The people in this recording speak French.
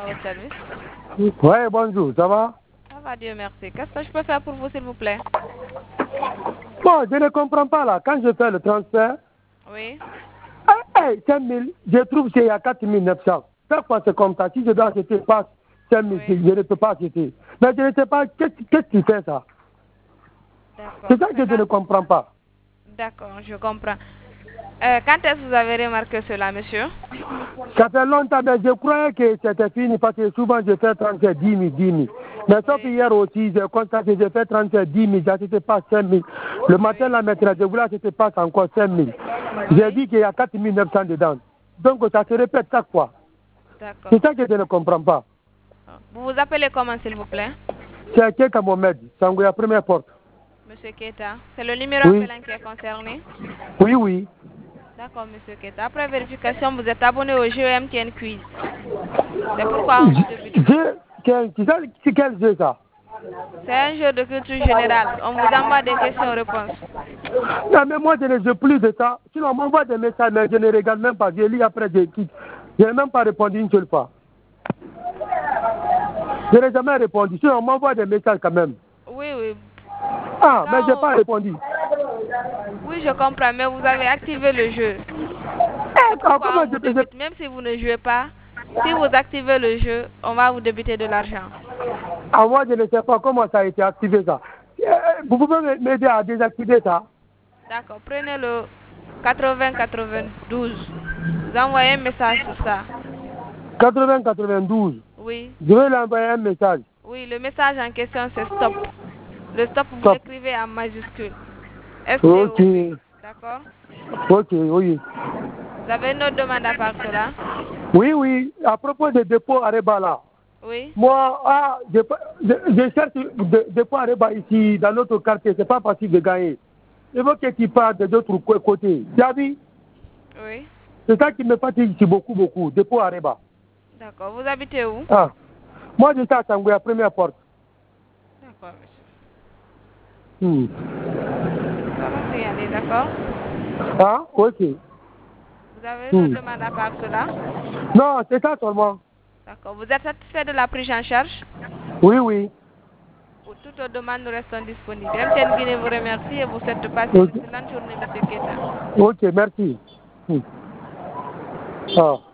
votre service. Ouais, bonjour, ça va? Ça va, Dieu merci. Qu'est-ce que je peux faire pour vous, s'il vous plaît? Bon, je ne comprends pas là. Quand je fais le transfert, Oui. 5 000, je trouve qu'il y a 4 900. Chaque fois c'est comme ça. Si je dois acheter pas 5 000, Oui. je ne peux pas acheter. Mais je ne sais pas, qu'est-ce qui fait ça? D'accord. C'est ça que je ne comprends pas. D'accord, je comprends. Quand est-ce que vous avez remarqué cela, monsieur? Ça fait longtemps, mais je croyais que c'était fini parce que souvent je fais transfert 10 000, 10 000. Mais sauf hier aussi, j'ai constaté que j'ai fait transfert 10 000, j'achetais pas 5 000. Le matin, là, maintenant, je voulais acheter pas encore 5 000. J'ai dit qu'il y a 4 900 dedans. Donc ça se répète chaque fois. D'accord. C'est ça que je ne comprends pas. Vous vous appelez comment, s'il vous plaît? C'est Keka Mohamed, Sangoya, première porte. Monsieur Keta. C'est le numéro appelant qui est concerné? Oui, oui. D'accord, monsieur Keta. Après vérification, vous êtes abonné au jeu MTN Quiz. C'est pourquoi on vous débute. C'est quel jeu ça? C'est un jeu de culture générale. On vous envoie des questions-réponses. Non, mais moi, je ne joue plus de ça. Sinon, on m'envoie des messages, mais je ne regarde même pas. Je lis après, je quitte. Je n'ai même pas répondu une seule fois. Je n'ai jamais répondu. Sinon, on m'envoie des messages quand même. Oui, oui. Ah, mais je n'ai pas répondu. Oui, je comprends, mais vous avez activé le jeu. Comment on vous débute, même si vous ne jouez pas, si vous activez le jeu, on va vous débuter de l'argent. Ah, moi, je ne sais pas comment ça a été activé ça. Vous pouvez m'aider à désactiver ça? D'accord, prenez le 80-92. Vous envoyez un message sur ça. 80-92. Oui. Je vais lui envoyer un message. Oui, le message en question, c'est stop. Le stop, vous l'écrivez en majuscule. Ok. D'accord? Ok, oui. Vous avez une autre demande à part cela? Oui, oui. À propos de dépôt à Reba là. Oui. Moi, je cherche dépôt à Reba ici, dans notre quartier. C'est pas facile de gagner. Il faut que tu parles de d'autres côtés. Tu as vu? Oui. C'est ça qui me fatigue ici beaucoup, beaucoup. Dépôt à Reba. D'accord. Vous habitez où? Ah. Moi, je suis à Tanguy, première porte. D'accord, monsieur. Hmm. Nous allons signaler, d'accord? Ah, ok. Vous avez une autre demande à part cela? Non, c'est ça seulement. D'accord. Vous êtes satisfait de la prise en charge? Oui, oui. Pour toutes vos demandes, nous restons disponibles. MTN Guinée vous remercie et vous souhaite de passer une excellente journée, monsieur Keta. Ok, merci. Ah.